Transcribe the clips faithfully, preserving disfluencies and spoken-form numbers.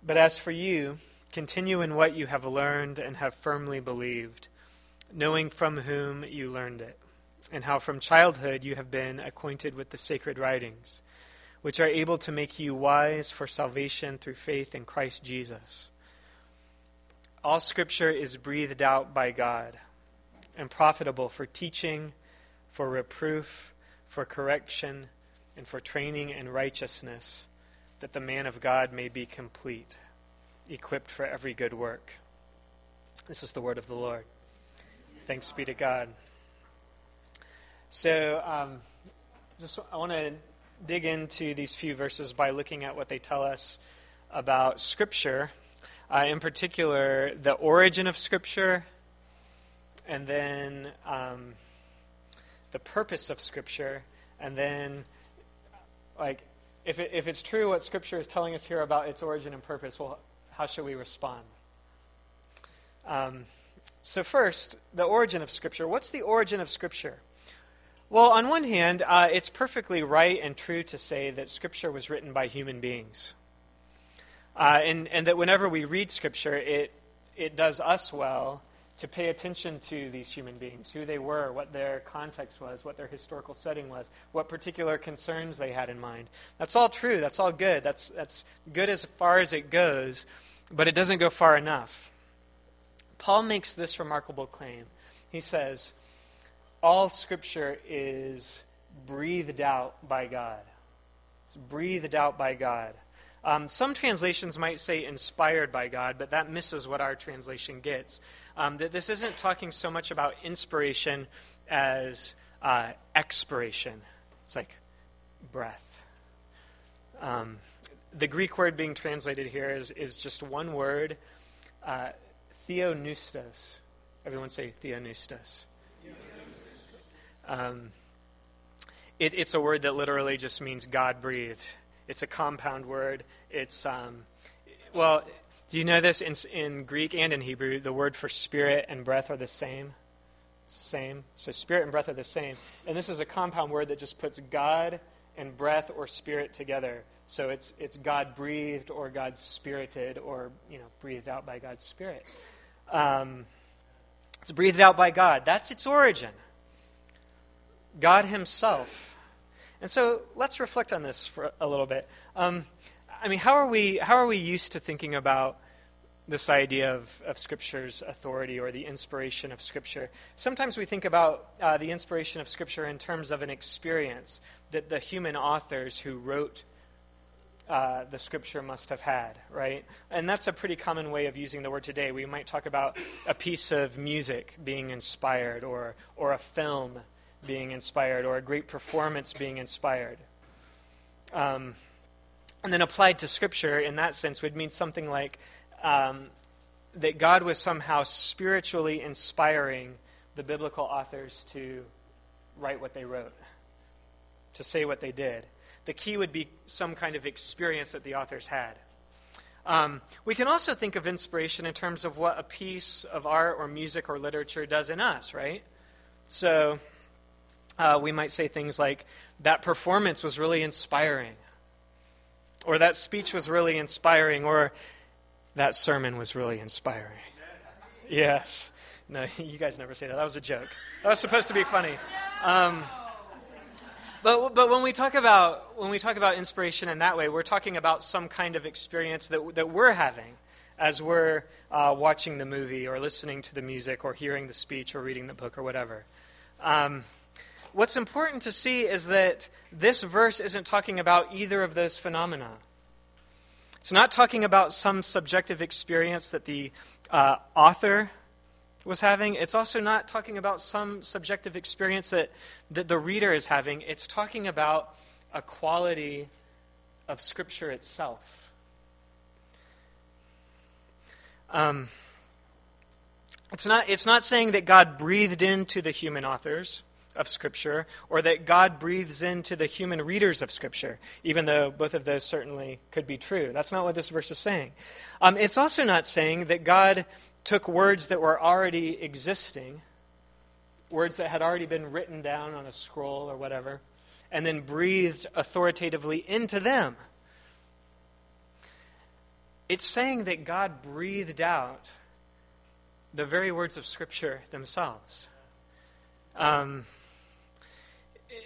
But as for you, continue in what you have learned and have firmly believed, knowing from whom you learned it, and how from childhood you have been acquainted with the sacred writings, which are able to make you wise for salvation through faith in Christ Jesus. All Scripture is breathed out by God and profitable for teaching, for reproof, for correction, and for training in righteousness, that the man of God may be complete, equipped for every good work. This is the word of the Lord. Thanks be to God. So, um, just I want to dig into these few verses by looking at what they tell us about Scripture. Uh, in particular, the origin of Scripture, and then um, the purpose of Scripture, and then, like, if it, if it's true what Scripture is telling us here about its origin and purpose, well, how should we respond? Um, so first, the origin of Scripture. What's the origin of Scripture? Well, on one hand, uh, it's perfectly right and true to say that Scripture was written by human beings. Uh, and, and that whenever we read Scripture, it it does us well to pay attention to these human beings, who they were, what their context was, what their historical setting was, what particular concerns they had in mind. That's all true. That's all good. That's that's good as far as it goes, but it doesn't go far enough. Paul makes this remarkable claim. He says, all Scripture is breathed out by God. It's breathed out by God. Um, some translations might say inspired by God, but that misses what our translation gets. Um, that this isn't talking so much about inspiration as uh, expiration. It's like breath. Um, the Greek word being translated here is, is just one word, uh, theopneustos. Everyone say theopneustos. Um, it, it's a word that literally just means God breathed. It's a compound word. It's, um, well, do you know this? In, in Greek and in Hebrew, the word for spirit and breath are the same. It's the same. So spirit and breath are the same. And this is a compound word that just puts God and breath or spirit together. So it's it's God breathed or God spirited or, you know, breathed out by God's Spirit. Um, it's breathed out by God. That's its origin. God Himself. And so let's reflect on this for a little bit. Um, I mean, how are we how are we used to thinking about this idea of, of Scripture's authority or the inspiration of Scripture? Sometimes we think about uh, the inspiration of Scripture in terms of an experience that the human authors who wrote uh, the Scripture must have had, right? And that's a pretty common way of using the word today. We might talk about a piece of music being inspired, or or a film being inspired, or a great performance being inspired. Um, and then applied to Scripture in that sense would mean something like um, that God was somehow spiritually inspiring the biblical authors to write what they wrote, to say what they did. The key would be some kind of experience that the authors had. Um, we can also think of inspiration in terms of what a piece of art or music or literature does in us, right? So Uh, we might say things like, that performance was really inspiring, or that speech was really inspiring, or that sermon was really inspiring. Yes. No, you guys never say that. That was a joke. That was supposed to be funny. Um, but but when we talk about when we talk about inspiration in that way, we're talking about some kind of experience that that we're having as we're uh, watching the movie, or listening to the music, or hearing the speech, or reading the book, or whatever. Um, What's important to see is that this verse isn't talking about either of those phenomena. It's not talking about some subjective experience that the uh, author was having. It's also not talking about some subjective experience that, that the reader is having. It's talking about a quality of Scripture itself. Um, it's not, it's not saying that God breathed into the human authors of Scripture, or that God breathes into the human readers of Scripture, even though both of those certainly could be true. That's not what this verse is saying. Um, it's also not saying that God took words that were already existing, words that had already been written down on a scroll or whatever, and then breathed authoritatively into them. It's saying that God breathed out the very words of Scripture themselves. Um, it,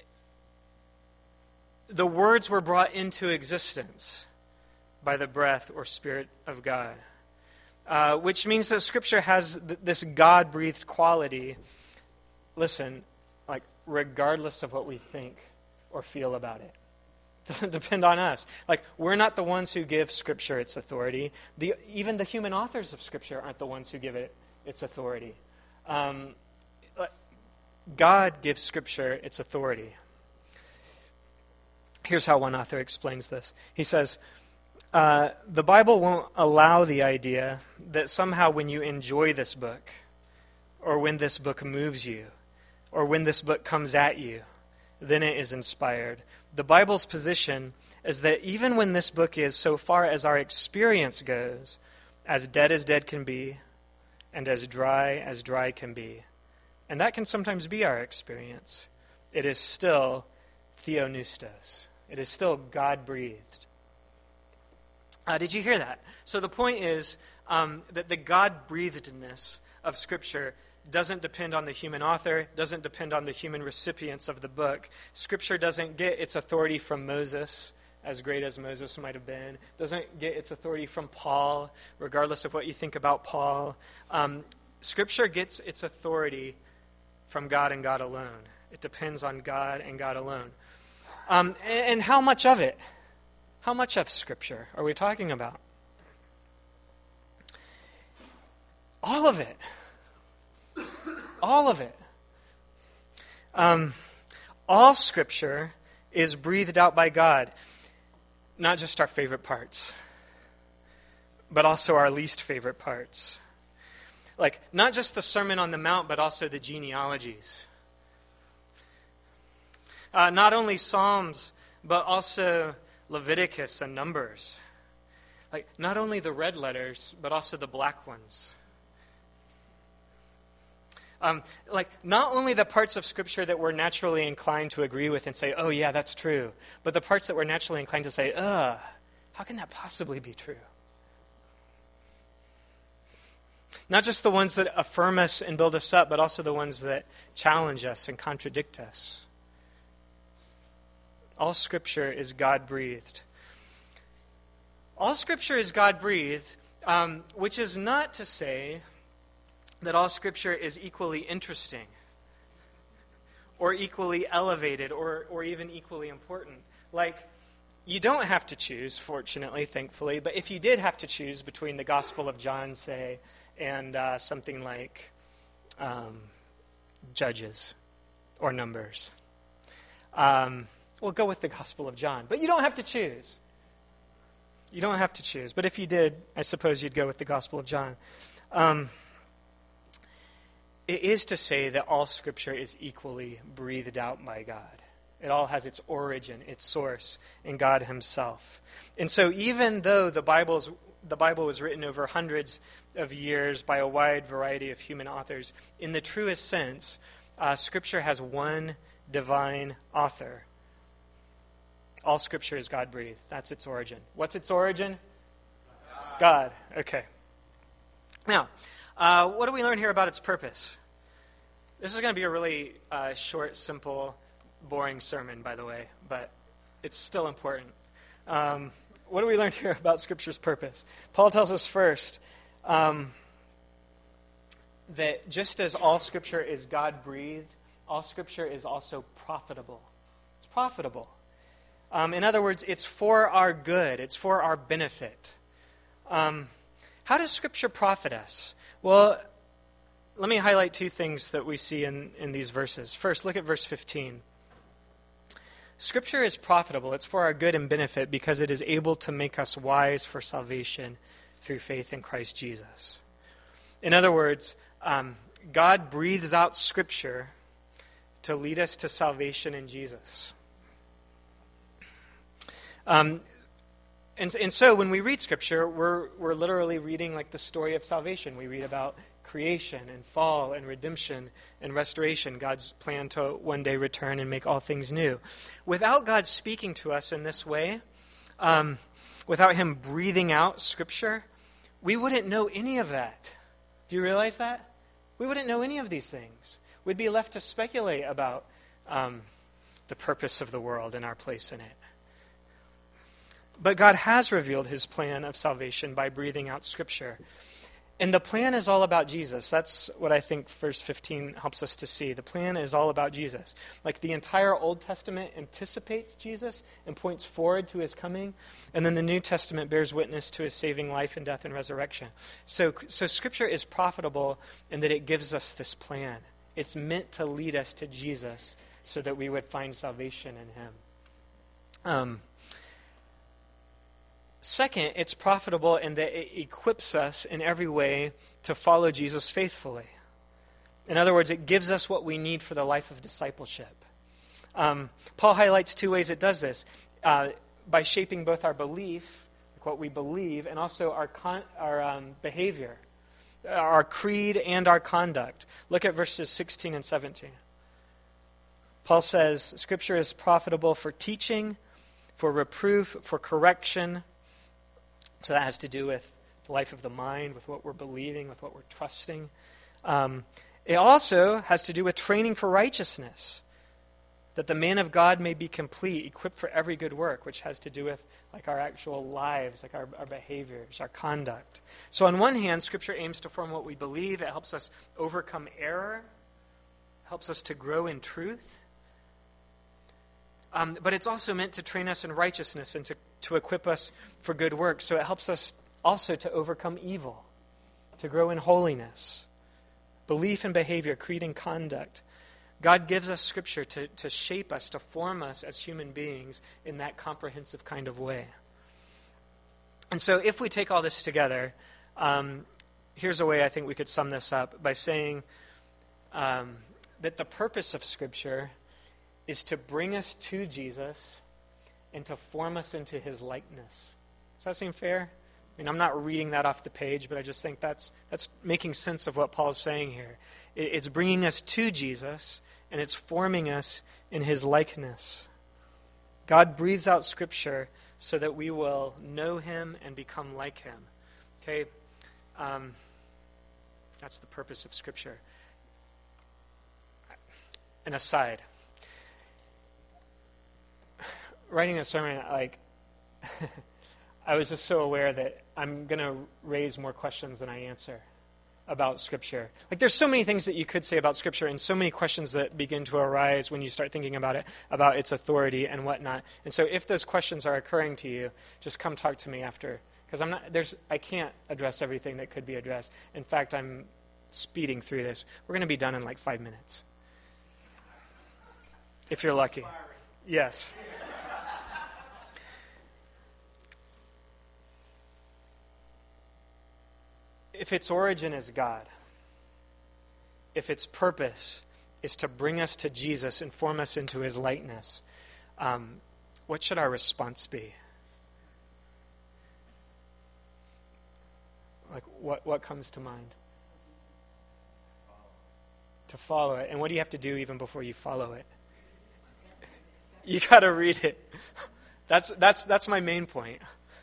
the words were brought into existence by the breath or Spirit of God, uh, which means that Scripture has th- this God-breathed quality. Listen, like regardless of what we think or feel about it. Doesn't depend on us. Like, we're not the ones who give Scripture its authority. The, even the human authors of Scripture aren't the ones who give it its authority. Um, God gives Scripture its authority. Here's how one author explains this. He says, uh, the Bible won't allow the idea that somehow when you enjoy this book, or when this book moves you, or when this book comes at you, then it is inspired. The Bible's position is that even when this book is, so far as our experience goes, as dead as dead can be, and as dry as dry can be, and that can sometimes be our experience, it is still theopneustos. It is still God-breathed. Uh, did you hear that? So the point is um, that the God-breathedness of Scripture doesn't depend on the human author, doesn't depend on the human recipients of the book. Scripture doesn't get its authority from Moses, as great as Moses might have been. Doesn't get its authority from Paul, regardless of what you think about Paul. Um, Scripture gets its authority from God and God alone. It depends on God and God alone. Um, and, and how much of it? How much of Scripture are we talking about? All of it. All of it. Um, all Scripture is breathed out by God. Not just our favorite parts, but also our least favorite parts. Like, not just the Sermon on the Mount, but also the genealogies. Uh, not only Psalms, but also Leviticus and Numbers. Like, not only the red letters, but also the black ones. Um, like, not only the parts of Scripture that we're naturally inclined to agree with and say, oh yeah, that's true, but the parts that we're naturally inclined to say, ugh, how can that possibly be true? Not just the ones that affirm us and build us up, but also the ones that challenge us and contradict us. All Scripture is God-breathed. All Scripture is God-breathed, um, which is not to say that all Scripture is equally interesting or equally elevated or, or even equally important. Like, you don't have to choose, fortunately, thankfully, but if you did have to choose between the Gospel of John, say, and uh, something like um, Judges or Numbers, um, well, go with the Gospel of John. But you don't have to choose. You don't have to choose. But if you did, I suppose you'd go with the Gospel of John. Um It is to say that all Scripture is equally breathed out by God. It all has its origin, its source in God Himself. And so even though the Bible's, the Bible was written over hundreds of years by a wide variety of human authors, in the truest sense, uh, Scripture has one divine author. All Scripture is God-breathed. That's its origin. What's its origin? God. God. Okay. Now, Uh, what do we learn here about its purpose? This is going to be a really uh, short, simple, boring sermon, by the way, but it's still important. Um, what do we learn here about Scripture's purpose? Paul tells us first um, that just as all Scripture is God-breathed, all Scripture is also profitable. It's profitable. Um, in other words, it's for our good. It's for our benefit. Um, how does Scripture profit us? Well, let me highlight two things that we see in, in these verses. First, look at verse fifteen. Scripture is profitable. It's for our good and benefit because it is able to make us wise for salvation through faith in Christ Jesus. In other words, um, God breathes out Scripture to lead us to salvation in Jesus. Um And, and so when we read Scripture, we're we're literally reading like the story of salvation. We read about creation and fall and redemption and restoration, God's plan to one day return and make all things new. Without God speaking to us in this way, um, without him breathing out Scripture, we wouldn't know any of that. Do you realize that? We wouldn't know any of these things. We'd be left to speculate about um, the purpose of the world and our place in it. But God has revealed his plan of salvation by breathing out Scripture. And the plan is all about Jesus. That's what I think verse fifteen helps us to see. The plan is all about Jesus. Like the entire Old Testament anticipates Jesus and points forward to his coming. And then the New Testament bears witness to his saving life and death and resurrection. So, so Scripture is profitable in that it gives us this plan. It's meant to lead us to Jesus so that we would find salvation in him. Um. Second, it's profitable in that it equips us in every way to follow Jesus faithfully. In other words, it gives us what we need for the life of discipleship. Um, Paul highlights two ways it does this. Uh, by shaping both our belief, like what we believe, and also our, con- our um, behavior, our creed and our conduct. Look at verses sixteen and seventeen. Paul says, Scripture is profitable for teaching, for reproof, for correction. So that has to do with the life of the mind, with what we're believing, with what we're trusting. Um, it also has to do with training for righteousness, that the man of God may be complete, equipped for every good work, which has to do with like our actual lives, like our, our behaviors, our conduct. So on one hand, Scripture aims to form what we believe. It helps us overcome error, helps us to grow in truth. Um, but it's also meant to train us in righteousness and to, to equip us for good works. So it helps us also to overcome evil, to grow in holiness, belief and behavior, creed and conduct. God gives us Scripture to, to shape us, to form us as human beings in that comprehensive kind of way. And so if we take all this together, um, here's a way I think we could sum this up by saying um, that the purpose of Scripture is to bring us to Jesus and to form us into his likeness. Does that seem fair? I mean, I'm not reading that off the page, but I just think that's that's making sense of what Paul's saying here. It's bringing us to Jesus, and it's forming us in his likeness. God breathes out Scripture so that we will know him and become like him. Okay? Um, that's the purpose of Scripture. An aside. Writing a sermon, like, I was just so aware that I'm going to raise more questions than I answer about Scripture. Like, there's so many things that you could say about Scripture and so many questions that begin to arise when you start thinking about it, about its authority and whatnot. And so if those questions are occurring to you, just come talk to me after. Because I'm not, there's, I can't address everything that could be addressed. In fact, I'm speeding through this. We're going to be done in like five minutes. If you're lucky. Yes. If its origin is God, if its purpose is to bring us to Jesus and form us into his likeness, um, what should our response be? Like, what, what comes to mind? To follow it. And what do you have to do even before you follow it? You got to read it. That's that's that's my main point.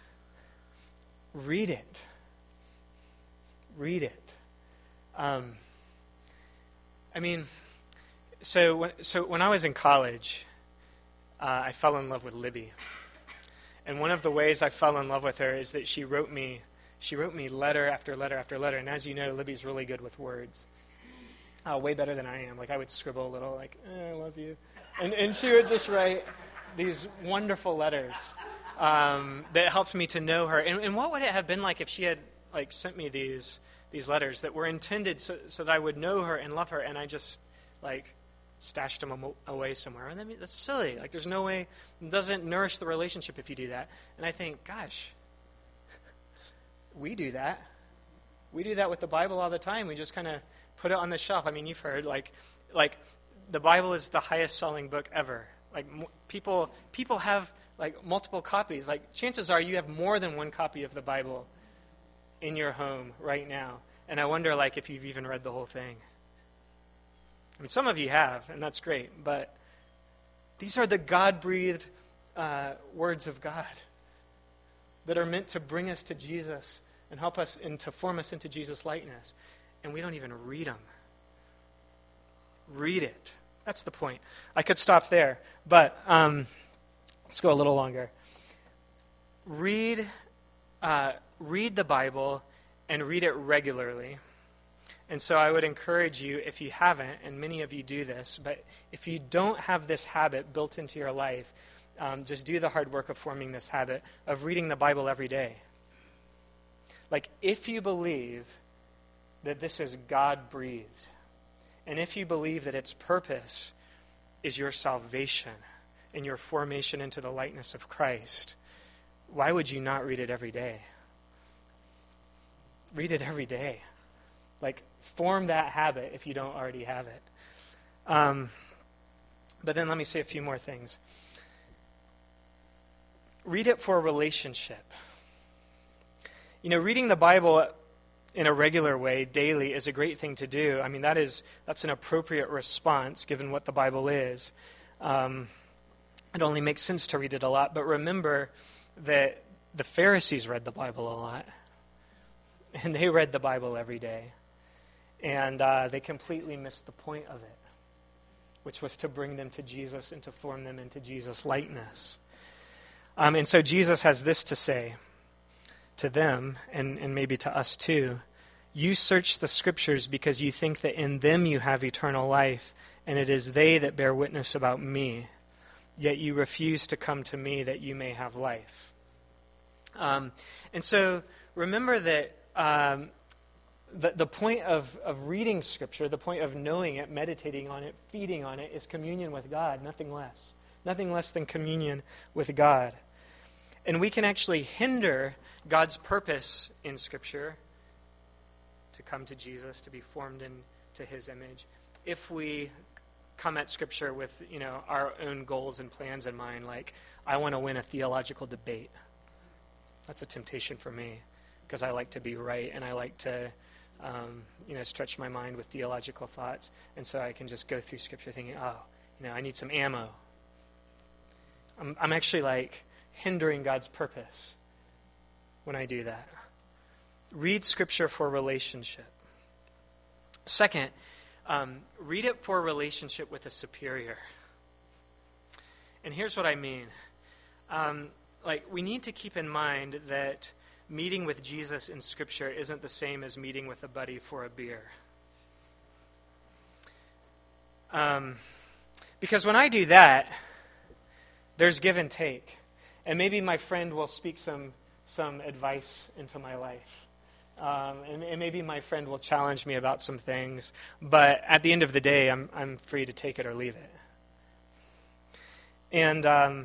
Read it. Read it. Um, I mean, so when, so when I was in college, uh, I fell in love with Libby, and one of the ways I fell in love with her is that she wrote me, she wrote me letter after letter after letter. And as you know, Libby's really good with words, uh, way better than I am. Like I would scribble a little, like eh, "I love you," and and she would just write these wonderful letters um, that helped me to know her. And, and what would it have been like if she had like sent me these these letters that were intended so, so that I would know her and love her, and I just like stashed them am- away somewhere? And I mean, that's silly. Like there's no way, it doesn't nourish the relationship if you do that. And I think, gosh, we do that. We do that with the Bible all the time. We just kind of put it on the shelf. I mean, you've heard like like the Bible is the highest selling book ever. Like m- people people have like multiple copies. Like chances are you have more than one copy of the Bible in your home right now. And I wonder like if you've even read the whole thing. I mean, some of you have, and that's great, but these are the God-breathed uh, words of God. that are meant to bring us to Jesus and help us and to form us into Jesus' likeness. And we don't even read them. Read it. That's the point. I could stop there, but um, let's go a little longer. Read, uh, read the Bible and read it regularly. And so I would encourage you, if you haven't, and many of you do this, but if you don't have this habit built into your life, um, just do the hard work of forming this habit of reading the Bible every day. Like, if you believe that this is God-breathed, and if you believe that its purpose is your salvation and your formation into the likeness of Christ, why would you not read it every day? Read it every day. Like, form that habit if you don't already have it. Um, but then let me say a few more things. Read it for a relationship. You know, reading the Bible in a regular way, daily, is a great thing to do. I mean, that is that's an appropriate response given what the Bible is. Um, it only makes sense to read it a lot. But remember that the Pharisees read the Bible a lot. And they read the Bible every day. And uh, they completely missed the point of it, which was to bring them to Jesus and to form them into Jesus' likeness. Um, and so Jesus has this to say to them, and, and maybe to us too. You search the Scriptures because you think that in them you have eternal life, and it is they that bear witness about me. Yet you refuse to come to me that you may have life. Um, and so remember that um, the, the point of, of reading Scripture, the point of knowing it, meditating on it, feeding on it, is communion with God, nothing less. Nothing less than communion with God. And we can actually hinder God's purpose in Scripture to come to Jesus, to be formed into His image, if we come at Scripture with, you know, our own goals and plans in mind, like, I want to win a theological debate. That's a temptation for me, because I like to be right, and I like to, um, you know, stretch my mind with theological thoughts, and so I can just go through Scripture thinking, oh, you know, I need some ammo. I'm, I'm actually, like, hindering God's purpose when I do that. Read Scripture for relationship. Second, um, read it for relationship with a superior. And here's what I mean. Um, like, we need to keep in mind that meeting with Jesus in Scripture isn't the same as meeting with a buddy for a beer. Um, because when I do that, there's give and take. And maybe my friend will speak some some advice into my life. Um, and, and maybe my friend will challenge me about some things. But at the end of the day, I'm I'm free to take it or leave it. And um,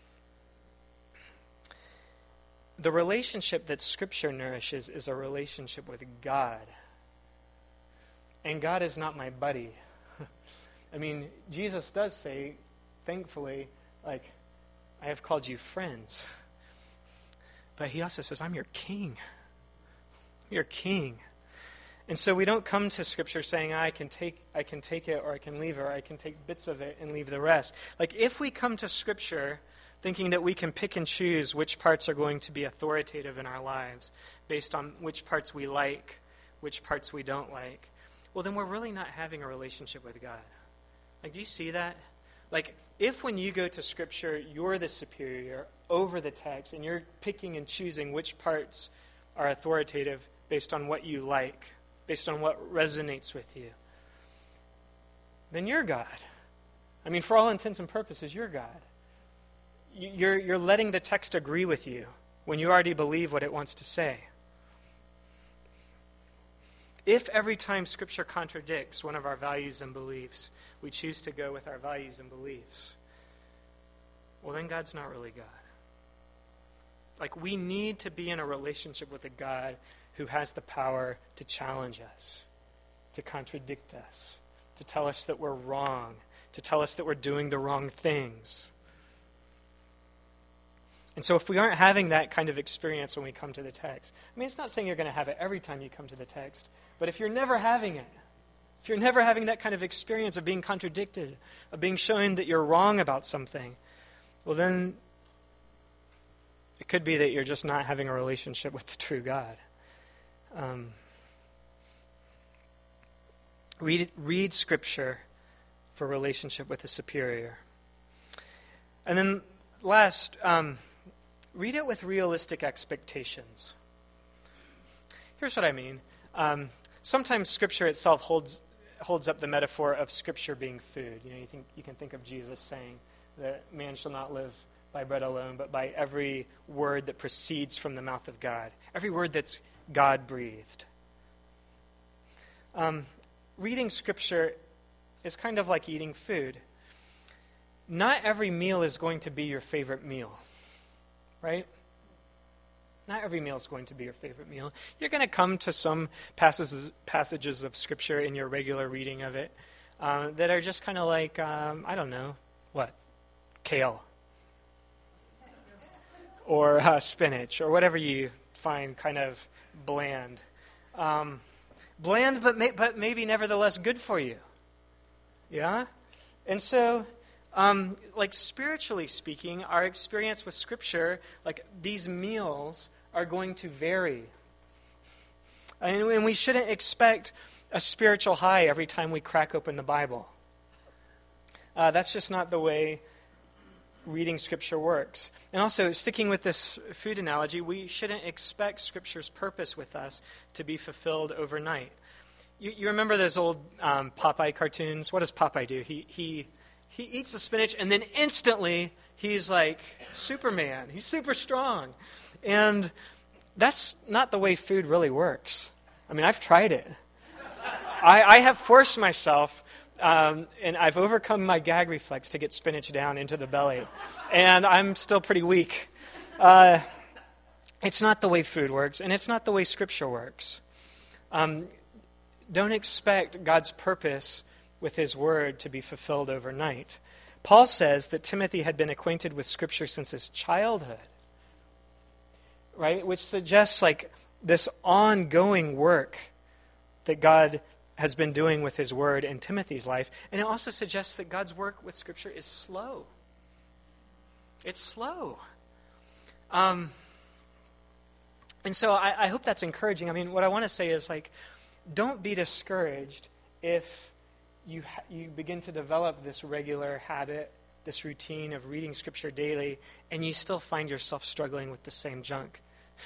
the relationship that Scripture nourishes is a relationship with God. And God is not my buddy. I mean, Jesus does say, thankfully, like, I have called you friends. But he also says, I'm your king. I'm your king. And so we don't come to Scripture saying, I can take I can take it or I can leave it, or I can take bits of it and leave the rest. Like, if we come to Scripture thinking that we can pick and choose which parts are going to be authoritative in our lives based on which parts we like, which parts we don't like, well, then we're really not having a relationship with God. Like, do you see that? Like, if when you go to Scripture, you're the superior over the text, and you're picking and choosing which parts are authoritative based on what you like, based on what resonates with you, then you're God. I mean, for all intents and purposes, you're God. You're, you're letting the text agree with you when you already believe what it wants to say. If every time Scripture contradicts one of our values and beliefs, we choose to go with our values and beliefs, well, then God's not really God. Like, we need to be in a relationship with a God who has the power to challenge us, to contradict us, to tell us that we're wrong, to tell us that we're doing the wrong things. And so if we aren't having that kind of experience when we come to the text, I mean, it's not saying you're going to have it every time you come to the text, but if you're never having it, if you're never having that kind of experience of being contradicted, of being shown that you're wrong about something, well then, It could be that you're just not having a relationship with the true God. Um, read, read Scripture for relationship with a superior. And then last, um, read it with realistic expectations. Here's what I mean. Um, sometimes Scripture itself holds holds up the metaphor of Scripture being food. You know, you think you can think of Jesus saying that man shall not live by bread alone, but by every word that proceeds from the mouth of God, every word that's God-breathed. Um, reading Scripture is kind of like eating food. Not every meal is going to be your favorite meal, right? Not every meal is going to be your favorite meal. You're going to come to some passages, passages of Scripture in your regular reading of it uh, that are just kind of like, um, I don't know, what? Kale. Or uh, spinach, or whatever you find kind of bland. Um, bland, but, may, but maybe nevertheless good for you. Yeah? And so, um, like spiritually speaking, our experience with Scripture, like these meals are going to vary. And, and we shouldn't expect a spiritual high every time we crack open the Bible. Uh, that's just not the way reading Scripture works. And also, sticking with this food analogy, we shouldn't expect Scripture's purpose with us to be fulfilled overnight. You, you remember those old um, Popeye cartoons? What does Popeye do? He he he eats the spinach, and then instantly he's like Superman. He's super strong. And that's not the way food really works. I mean, I've tried it. I, I have forced myself, um, and I've overcome my gag reflex to get spinach down into the belly. And I'm still pretty weak. Uh, it's not the way food works, and it's not the way Scripture works. Um, don't expect God's purpose with His Word to be fulfilled overnight. Paul says that Timothy had been acquainted with Scripture since his childhood. Right? Which suggests like this ongoing work that God has been doing with His Word in Timothy's life. And it also suggests that God's work with Scripture is slow. It's slow. Um, and so I, I hope that's encouraging. I mean, what I want to say is like, don't be discouraged if you ha- you begin to develop this regular habit, this routine of reading Scripture daily, and you still find yourself struggling with the same junk.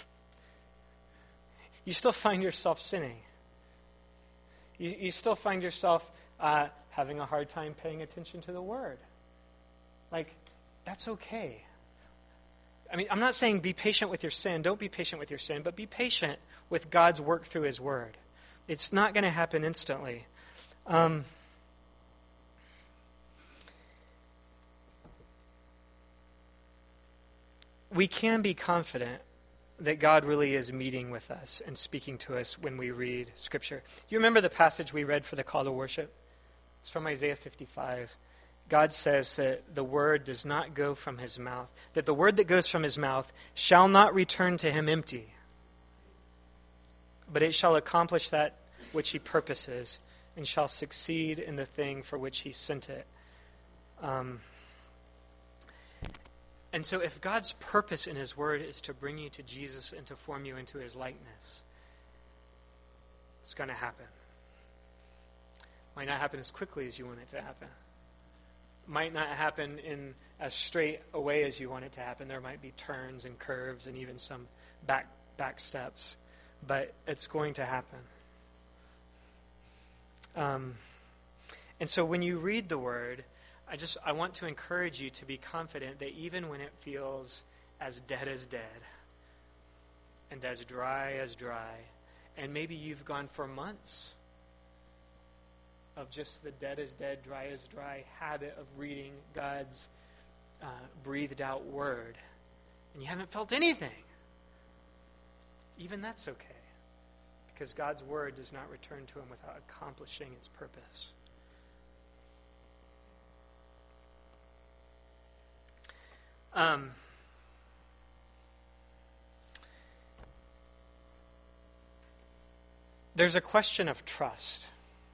You still find yourself sinning. You, you still find yourself uh, having a hard time paying attention to the Word. Like, that's okay. I mean, I'm not saying be patient with your sin. Don't be patient with your sin, but be patient with God's work through His Word. It's not going to happen instantly. Um, we can be confident that God really is meeting with us and speaking to us when we read Scripture. You remember the passage we read for the call to worship? It's from Isaiah fifty-five. God says that the word does not go from His mouth, that the word that goes from His mouth shall not return to Him empty, but it shall accomplish that which He purposes and shall succeed in the thing for which He sent it. Um, and so if God's purpose in His Word is to bring you to Jesus and to form you into His likeness, it's going to happen. Might not happen as quickly as you want it to happen. Might not happen in as straight a way as you want it to happen. There might be turns and curves and even some back back steps. But it's going to happen. Um, and so when you read the Word, I just I want to encourage you to be confident that even when it feels as dead as dead and as dry as dry, and maybe you've gone for months of just the dead as dead, dry as dry habit of reading God's uh, breathed out Word, and you haven't felt anything, even that's okay. Because God's Word does not return to Him without accomplishing its purpose. Um, there's a question of trust.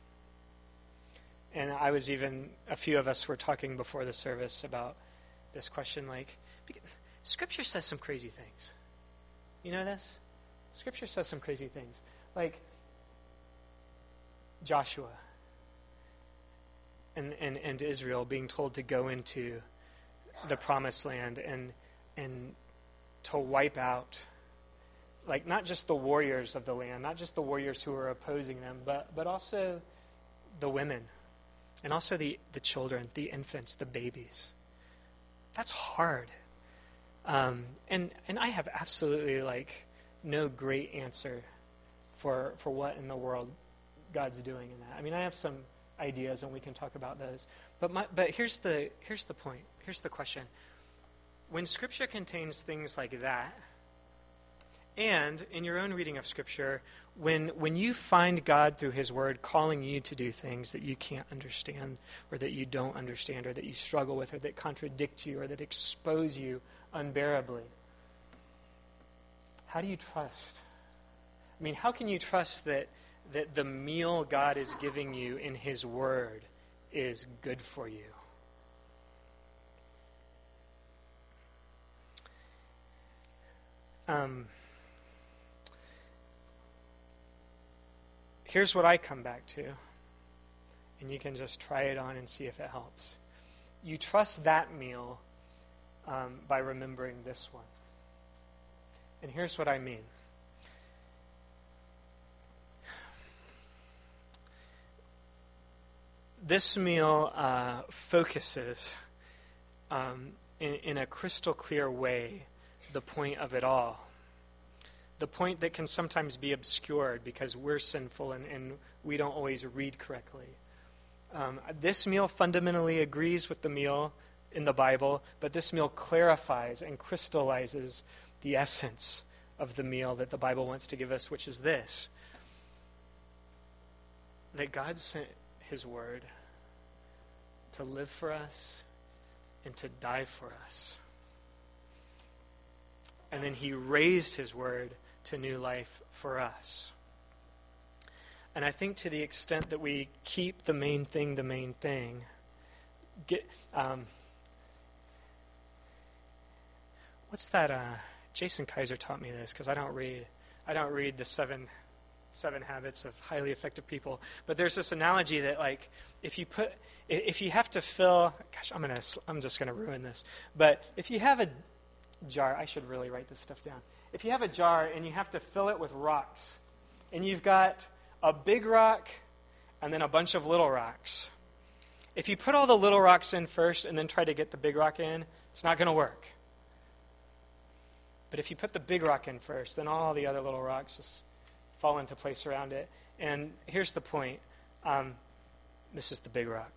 And I was even, a few of us were talking before the service about this question, like, Scripture says some crazy things. You know this? Scripture says some crazy things. Like Joshua and, and, and Israel being told to go into the promised land and and to wipe out, like, not just the warriors of the land, not just the warriors who were opposing them, but, but also the women and also the, the children, the infants, the babies. That's hard. Um, and, and I have absolutely, like, no great answer for for what in the world God's doing in that. I mean, I have some ideas, and we can talk about those. But my, but here's the here's the point. Here's the question. When Scripture contains things like that, and in your own reading of Scripture, when when you find God through His Word calling you to do things that you can't understand, or that you don't understand, or that you struggle with, or that contradict you, or that expose you unbearably, how do you trust? I mean, how can you trust that that the meal God is giving you in His Word is good for you? Um, here's what I come back to, and you can just try it on and see if it helps. You trust that meal um, by remembering this one. And here's what I mean. This meal uh, focuses um, in, in a crystal clear way the point of it all. The point that can sometimes be obscured because we're sinful and, and we don't always read correctly. Um, this meal fundamentally agrees with the meal in the Bible, but this meal clarifies and crystallizes the essence of the meal that the Bible wants to give us, which is this: that God sent His Word to live for us and to die for us. And then He raised His Word to new life for us. And I think to the extent that we keep the main thing the main thing, get um, what's that? Uh, Jason Kaiser taught me this because I don't read. I don't read the seven seven habits of highly effective people. But there's this analogy that, like, if you put, if you have to fill, gosh, I'm gonna, I'm just gonna ruin this. But if you have a jar, I should really write this stuff down. If you have a jar and you have to fill it with rocks, and you've got a big rock and then a bunch of little rocks, if you put all the little rocks in first and then try to get the big rock in, it's not going to work. But if you put the big rock in first, then all the other little rocks just fall into place around it. And here's the point. Um, this is the big rock.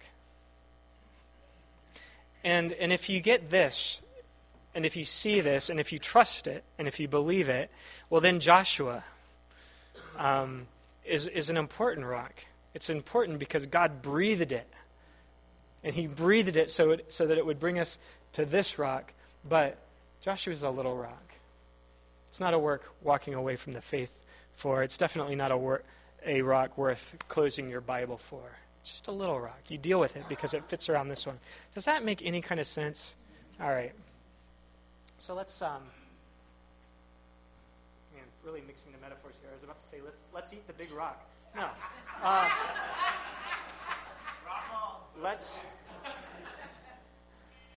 And and if you get this, and if you see this, and if you trust it, and if you believe it, well, then Joshua um, is, is an important rock. It's important because God breathed it. And He breathed it so, it so that it would bring us to this rock. But Joshua is a little rock. It's not a work walking away from the faith for. It's definitely not a, wor- a rock worth closing your Bible for. It's just a little rock. You deal with it because it fits around this one. Does that make any kind of sense? All right. So let's, um, man, really mixing the metaphors here. I was about to say, let's let's eat the big rock. No. Uh, let's...